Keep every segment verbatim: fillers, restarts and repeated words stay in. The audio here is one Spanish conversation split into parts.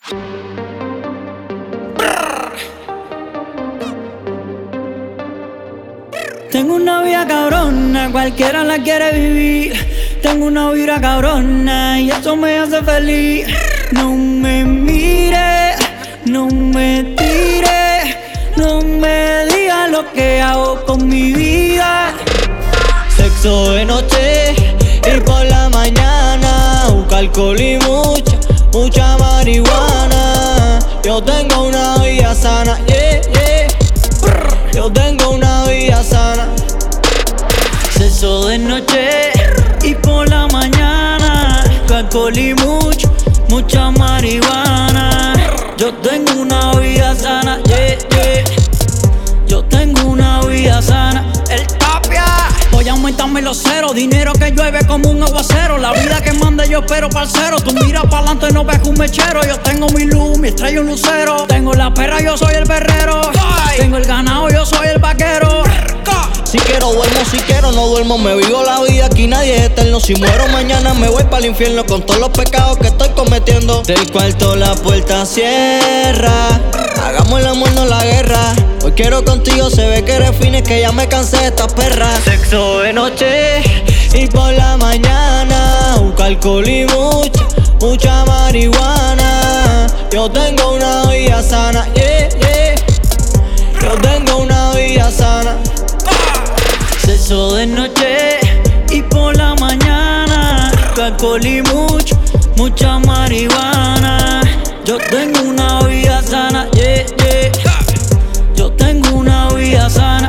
Tengo una vida cabrona, cualquiera la quiere vivir. Tengo una vibra cabrona y eso me hace feliz. No me mires, no me tires, no me digas lo que hago con mi vida. Sexo de noche y por la mañana, busca alcohol y mucha, mucha marihuana. Yo tengo una vida sana, yeah, yeah. Yo tengo una vida sana. Sexo de noche y por la mañana, alcohol y mucho, mucha marihuana. Yo tengo una vida sana, yeah, yeah. Yo tengo una vida sana. El Tapia. Voy a aumentarme los ceros, dinero que llueve como un aguacero. La vida que mande yo espero, parcero. Tú miras para adelante, no ves un mechero. Yo tengo mi luz, mi estrella un lucero. Tengo la perra, yo soy el perrero. Tengo el ganado, yo soy el vaquero. Si quiero duermo, si quiero no duermo. Me vivo la vida, aquí nadie es eterno. Si muero mañana me voy para el infierno con todos los pecados que estoy cometiendo. Del cuarto la puerta cierra, hagamos el amor, no la guerra. Hoy quiero contigo, se ve que eres fines, que ya me cansé de estas perras. Sexo de noche y por la mañana, busca alcohol y mucha, mucha marihuana. Yo tengo una vida sana, yeah, yeah. Yo tengo una vida sana. Sexo de noche y por la mañana, alcohol y mucho, mucha marihuana. Yo tengo una vida sana, yeah, yeah. Yo tengo una vida sana.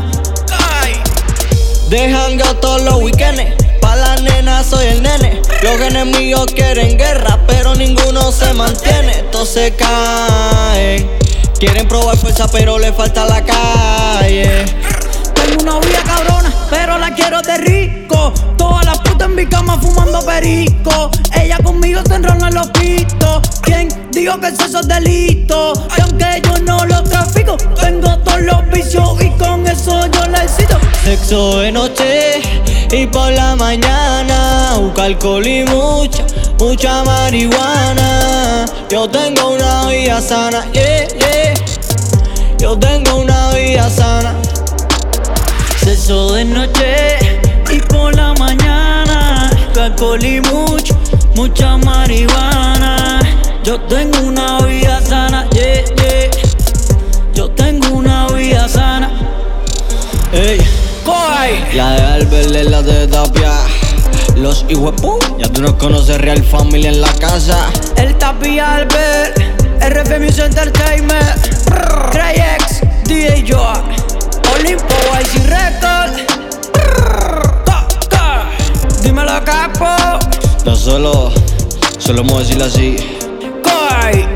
De jangueo todos los weekends, pa' la nena soy el nene. Los enemigos quieren guerra, pero ninguno se mantiene. Todos se caen, quieren probar fuerza, pero le falta la calle. Tengo una vida cabrona, pero la quiero de rico. Todas las putas en mi cama fumando perico. Ella conmigo se enrola en los pistos. ¿Quién dijo que eso es delito? Y aunque yo no lo trafico, tengo todos los vicios y con eso yo la excito. Sexo de noche y por la mañana, busca alcohol y mucha, mucha marihuana. Yo tengo una vida sana, yeah, yeah. Yo tengo una vida sana. Sexo de noche y por la mañana, alcohol y mucho, mucha marihuana. Yo tengo una vida sana, yeah, yeah. Yo tengo una vida sana. Ey, Coy. la de Albert es la de Tapia. Los hijuepú, ya tú no conoces Real Family en la casa. El Tapia Albert, R F Music Entertainment, tres X, D J Joa, Olimpo, I C Record. Dímelo, capo. No solo, solo vamos a decirlo así. Coy.